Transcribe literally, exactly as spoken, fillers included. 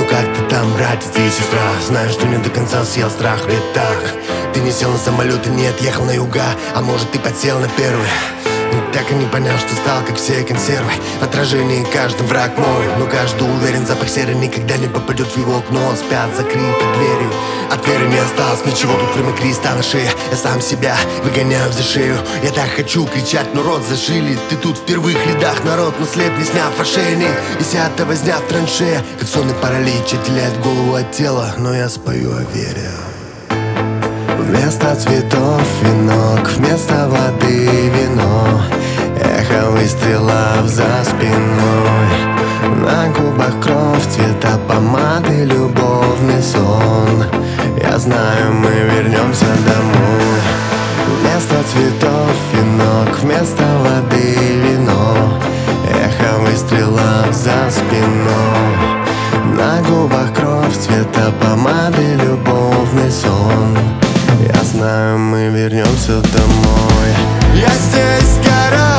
Ну как ты там, братец и сестра? Знаю, что не до конца съел страх, ведь так. Ты не сел на самолет и не отъехал на юга, а может ты подсел на первый. Но так и не понял, что стал как все консервы. В отражении каждый враг мой, но каждый уверен, запах серы никогда не попадет в его окно. Спят закрыты дверью, от веры не осталось ничего, тут кроме креста на шее. Я сам себя выгоняю за шею. Я так хочу кричать, но рот зашили. Ты тут в первых рядах, народ, но след не сняв ошейник. И сята возня в траншея, как сонный паралич отделяет голову от тела. Но я спою о вере. Вместо цветов венок, вместо воды вино. Эхо выстрелов за спиной. На губах кровь, цвета помады, любовный сон. Я знаю, мы вернемся домой. Вместо цветов венок, вместо воды вино. Эхо выстрелов за спиной. На губах кровь, цвета помады, любовный сон. Я знаю, мы вернемся домой. Я здесь, гора.